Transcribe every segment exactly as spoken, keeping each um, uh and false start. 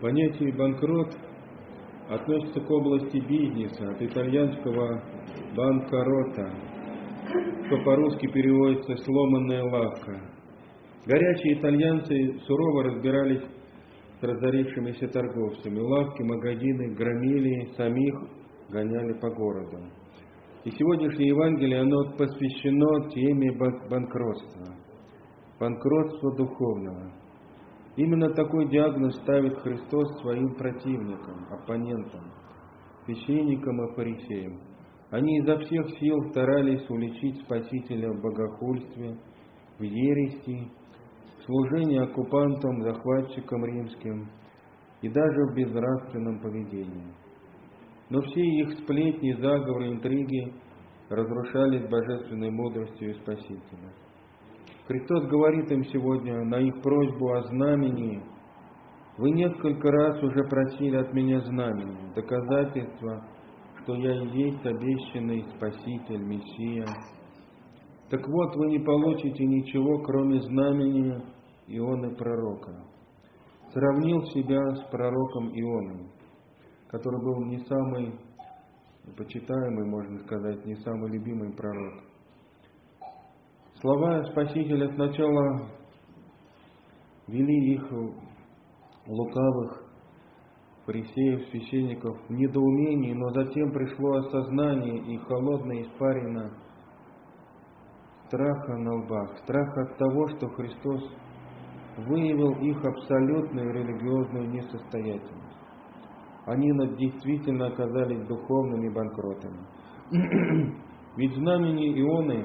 Понятие «банкрот» относится к области бизнеса, от итальянского «банкарота», что по-русски переводится «сломанная лавка». Горячие итальянцы сурово разбирались с разорившимися торговцами. Лавки, магазины громили, самих гоняли по городу. И сегодняшнее Евангелие, оно посвящено теме банкротства, банкротства духовного. Именно такой диагноз ставит Христос своим противникам, оппонентам, священникам и фарисеям. Они изо всех сил старались уличить Спасителя в богохульстве, в ереси, в служении оккупантам, захватчикам римским и даже в безнравственном поведении. Но все их сплетни, заговоры, интриги разрушались божественной мудростью Спасителя. Христос говорит им сегодня на их просьбу о знамении: «Вы несколько раз уже просили от меня знамения, доказательства, что я и есть обещанный Спаситель, Мессия. Так вот, вы не получите ничего, кроме знамения Ионы пророка». Сравнил себя с пророком Ионой, который был не самый почитаемый, можно сказать, не самый любимый пророк. Слова Спасителя сначала вели их лукавых фарисеев, священников в недоумении, но затем пришло осознание и холодная испарина страха на лбах, страх от того, что Христос выявил их абсолютную религиозную несостоятельность. Они действительно оказались духовными банкротами. Ведь знамение Ионы,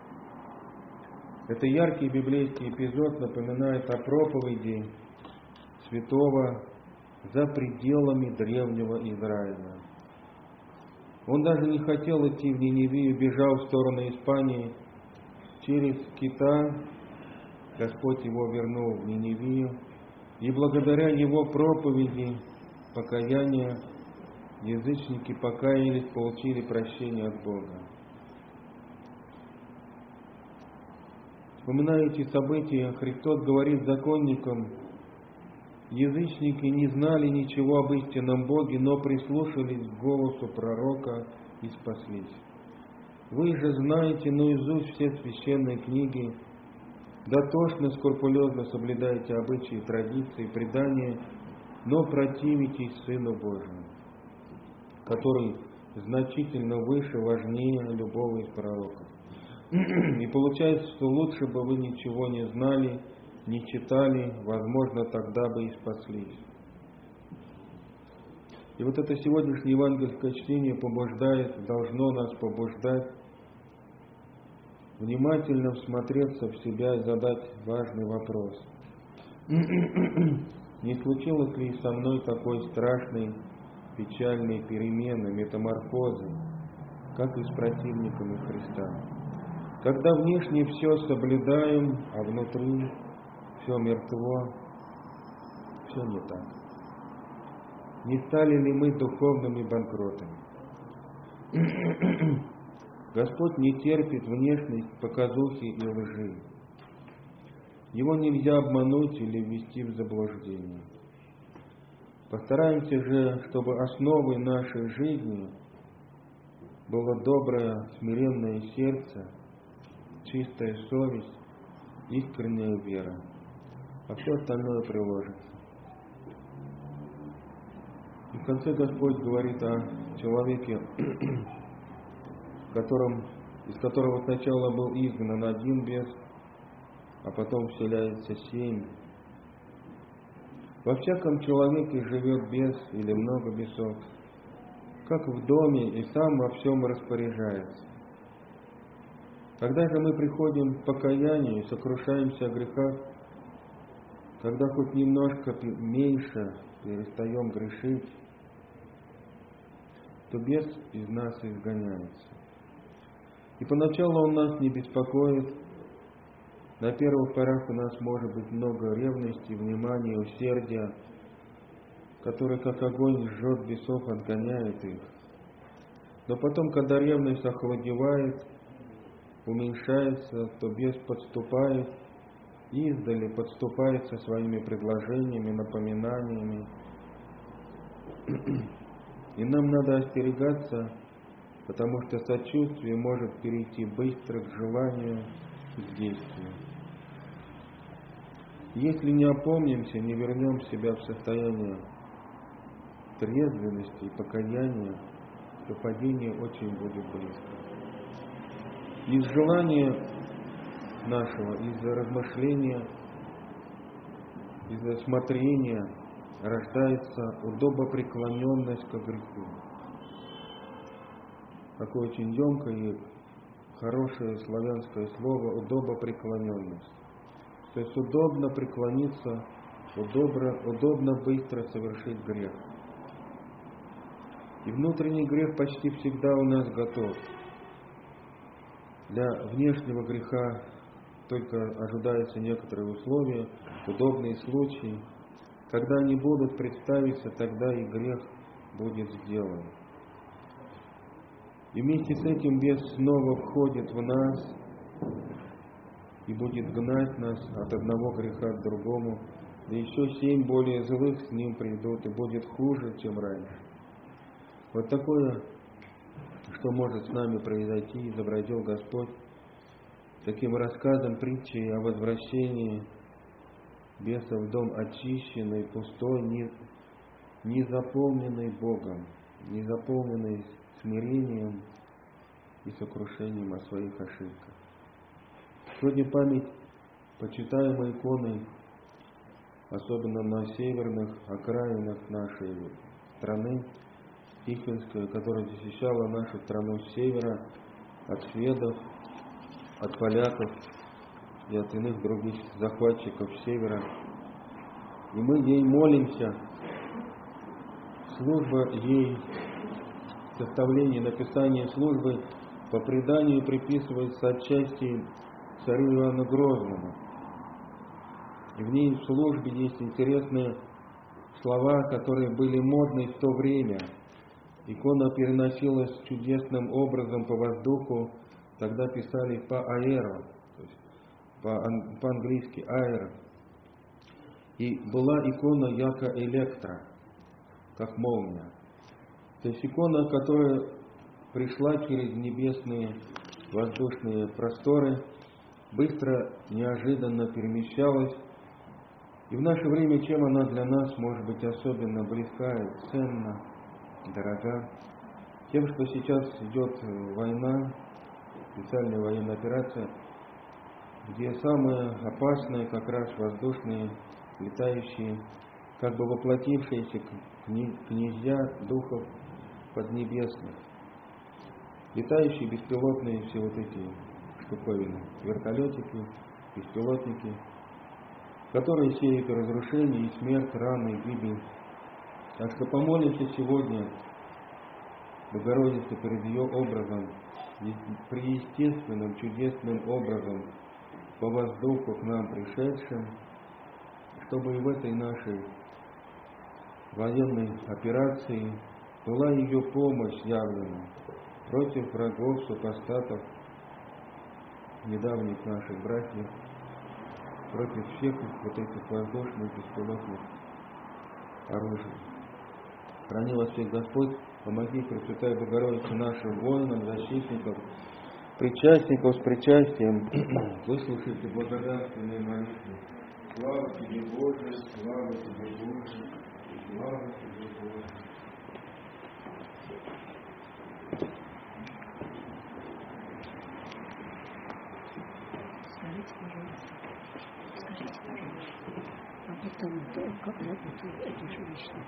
это яркий библейский эпизод, напоминает о проповеди святого за пределами древнего Израиля. Он даже не хотел идти в Ниневию, бежал в сторону Испании. Через кита Господь его вернул в Ниневию, и благодаря его проповеди покаяния язычники покаялись, получили прощение от Бога. Вспоминая эти события, Христос говорит законникам: язычники не знали ничего об истинном Боге, но прислушались к голосу пророка и спаслись. Вы же знаете наизусть все священные книги, дотошно, скрупулезно соблюдаете обычаи, традиции, предания, но противитесь Сыну Божьему, который значительно выше, важнее любого из пророков. И получается, что лучше бы вы ничего не знали, не читали, возможно, тогда бы и спаслись. И вот это сегодняшнее евангельское чтение побуждает, должно нас побуждать внимательно всмотреться в себя и задать важный вопрос: не случилось ли со мной такой страшной, печальной перемены, метаморфозы, как и с противниками Христа? Когда внешне все соблюдаем, а внутри все мертво, все не так. Не стали ли мы духовными банкротами? Господь не терпит внешность, показухи и лжи. Его нельзя обмануть или ввести в заблуждение. Постараемся же, чтобы основой нашей жизни было доброе, смиренное сердце, чистая совесть, искренняя вера, а все остальное приложится. И в конце Господь говорит о человеке, в котором, из которого сначала был изгнан один бес, а потом вселяется семь. Во всяком человеке живет бес или много бесов, как в доме, и сам во всем распоряжается. Когда же мы приходим к покаянию и сокрушаемся о грехах, когда хоть немножко меньше перестаем грешить, то бес из нас изгоняется. И поначалу он нас не беспокоит. На первых порах у нас может быть много ревности, внимания, усердия, которое как огонь жжет бесов, отгоняет их. Но потом, когда ревность охладевает, уменьшается, то бес подступает, издали подступает со своими предложениями, напоминаниями, И нам надо остерегаться, потому что сочувствие может перейти быстро к желанию и к действию. Если не опомнимся, не вернем себя в состояние трезвенности и покаяния, то падение очень будет близко. Из желания нашего, из-за размышления, из-за смотрения рождается удобопреклоненность к греху. Такое очень емкое и хорошее славянское слово удобопреклоненность. То есть удобно преклониться, удобно, удобно быстро совершить грех. И внутренний грех почти всегда у нас готов. Для внешнего греха только ожидаются некоторые условия, удобные случаи. Когда они будут представиться, тогда и грех будет сделан. И вместе с этим бес снова входит в нас и будет гнать нас от одного греха к другому, да еще семь более злых с ним придут, и будет хуже, чем раньше. Вот такое, что может с нами произойти, изобразил Господь таким рассказом притчи о возвращении беса в дом очищенный, пустой, не, не заполненный Богом, не заполненный смирением и сокрушением о своих ошибках. Сегодня память почитаемой иконы, особенно на северных окраинах нашей страны, Тихвинская, которая защищала нашу страну с севера от шведов, от поляков и от иных других захватчиков севера. И мы ей молимся. Служба ей, составление, написание службы по преданию приписывается отчасти царю Иоанну Грозному. И в ней в службе есть интересные слова, которые были модны в то время. Икона переносилась чудесным образом по воздуху, тогда писали по аэро, то есть по-английски аэро. И была икона яко электро, как молния. То есть икона, которая пришла через небесные воздушные просторы, быстро, неожиданно перемещалась. И в наше время чем она для нас может быть особенно близка и ценна, дорога? Тем, что сейчас идет война, специальная военная операция, где самые опасные как раз воздушные, летающие, как бы воплотившиеся князья духов поднебесных, летающие беспилотные все вот эти штуковины, вертолетики, беспилотники, которые сеют разрушение и смерть, раны и гибель. Так что помолимся сегодня Богородице перед ее образом, преестественным, чудесным образом, по воздуху к нам пришедшим, чтобы и в этой нашей военной операции была ее помощь явлена против врагов, супостатов, недавних наших братьев, против всех вот этих воздушных беспилотных оружий. Храни вас всех Господь, помоги, Пресвятая Богородица, нашим воинам, защитникам, причастников с причастием. Выслушайте благодарственные молитвы. Слава Тебе, Боже, слава Тебе, Боже, слава Тебе, Боже. Скажите, пожалуйста, скажите, пожалуйста, а потом, как работает это жилищное